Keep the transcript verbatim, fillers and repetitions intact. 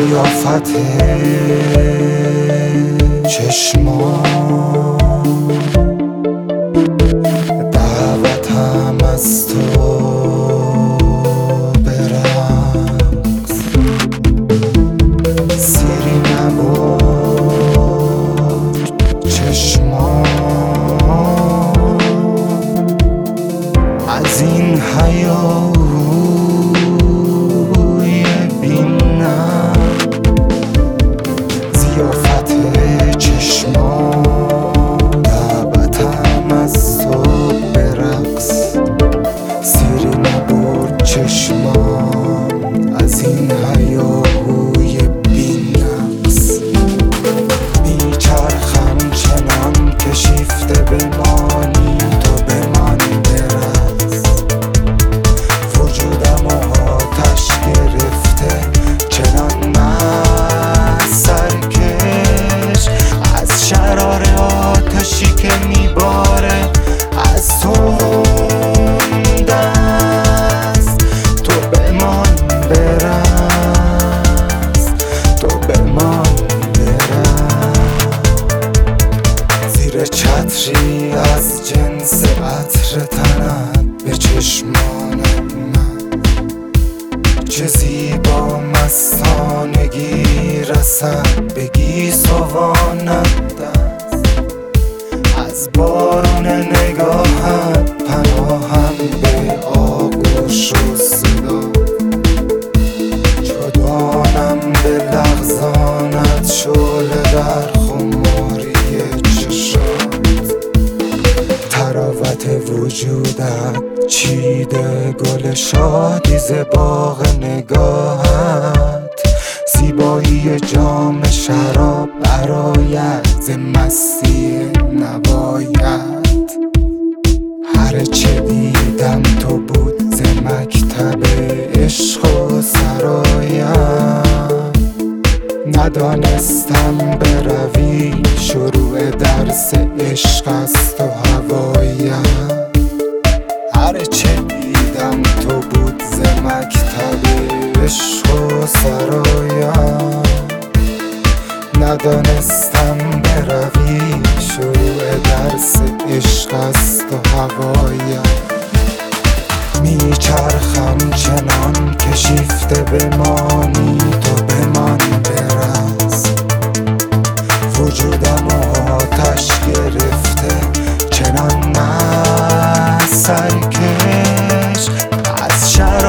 زیافت چشمان دعوتم از تو برقص، سیری نبود چشمان از این هیاهوی بینم، زیافت چشمان دعوتم از تو برقص، سیری نبود چشمان از این هیاهوی بینقص. میچرخم چنان که شیفته بمانی تو بمان برقص، وجودم آتش گرفته چنان مست سرکش از شرار آتشی که میباره از تو دست. تو بمان برقص، تو بمان برقص، زیر چتری از جنس عطر تنت به چشمانت من، چه زیبا مستانگی رسد به گیسوانت دست. از بارون نگاهت پناهم به آغوش و صدا، جدانم به لغزانت شعله در خماری چشات. تراوت وجودت چیده گل شادی ز باغ نگاهت، زیبایی جام شراب برآید ز مستی نوایت. هر چه دیدم تو بود ز مکتب عشق و سرایم، ندانستم بروی شروع درس عشق است و هوایم. هر چه دیدم تو بود ز مکتب عشق و سرایم، ندانستم بروی شروع درس عشق است و هوایم. میچرخم چنان که شیفته بمانی تو بمان برقص، وجودم آتش گرفته چنان مست سرکش از شرار